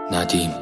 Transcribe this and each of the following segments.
ندیم.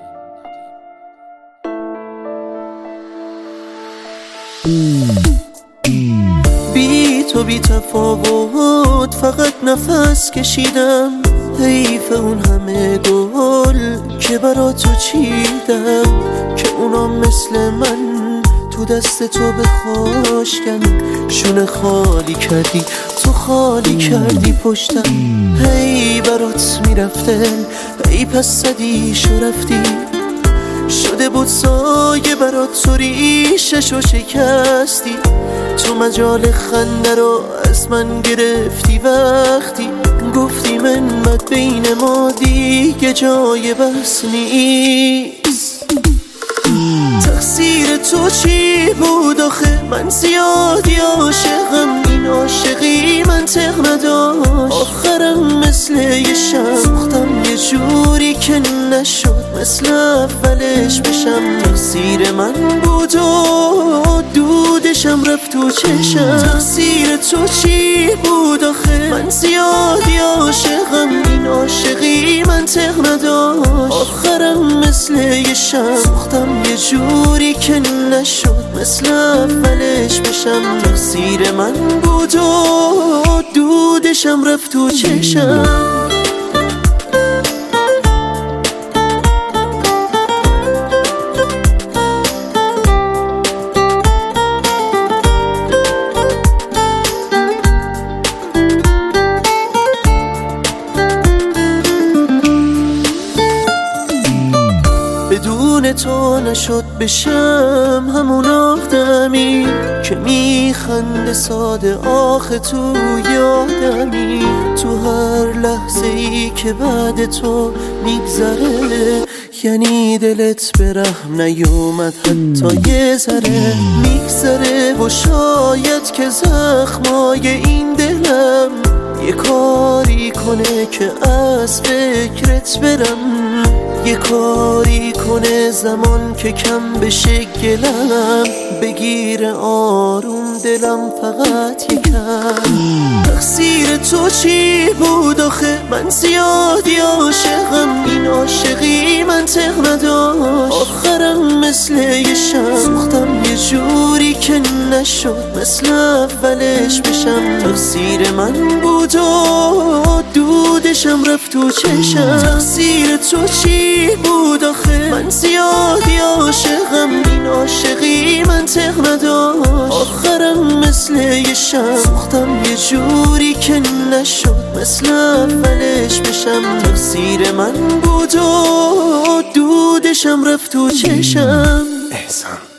بی تو بی تفاوت فقط نفس کشیدم، حیف اون همه گل که برا تو چیدم، که اونا مثل من تو دست تو بخاشکن. شونه خالی کردی تو، خالی کردی پشتم، هی برات میرفته، هی پس صدیشو رفتی. شده بود سایه برات تو، ریششو شکستی. تو مجال خنده رو از من گرفتی وقتی گفتی منت بین ما دیگه جای بس نیست. تقصیر تو چی بود آخه؟ من زیادی عاشقم، این عاشقی منطق نداشت. آخرم مثل یه شم سوختم یه جوری که نشد مثل اولش بشم. تقصیر من بود و دودشم رفت تو چشم. تقصیر تو چی بود آخه؟ من زیادی عاشقم، این عاشقی منطق نداشت. آخرم مثل یه شم سوختم یه جوری که نشد مثل اولش بشم. تقصیر من بود و دودشم رفت تو چشم. بدون تو نشد بشم همون آدمی که میخنده ساده، آخه تو یادمی. تو هر لحظه ای که بعد تو میگذره، یعنی دلت به رحم نیومد حتی یه ذره. میگذره و شاید که زخمای این دلم یه کاری کنه که از فکرت برم، یه کاری کنه زمان که کم بشه گلم، بگیره آروم دلم فقط یکم. تقصیر تو چی بود آخه؟ من زیادی عاشقم، این عاشقی منطق نداشت. آخرم مثل یه شم سوختم یه جوری که نشد مثل اولش بشم. تقصیر من بود و دودشم رفت تو چشم. تقصیر تو چی بود آخه؟ من زیادی عاشقم، این عاشقی منطق نداشت. آخرم مثل یه شم سوختم یه جوری که نشد مثل اولش بشم. تقصیر من بود و دودشم رفت تو چشم. احسان.